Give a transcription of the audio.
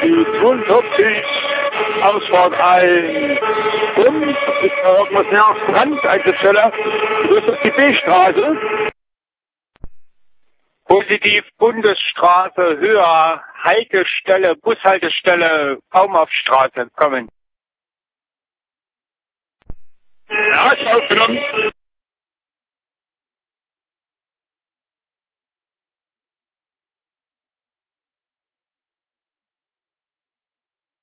die 42, Ausfahrt 1. Und ist da irgendwas näher am Strand einzustellen? Das ist die B-Straße. Positiv Bundesstraße höher, Haltestelle, Bushaltestelle, Baumhauptstraße kommen. Ja, ist aufgenommen.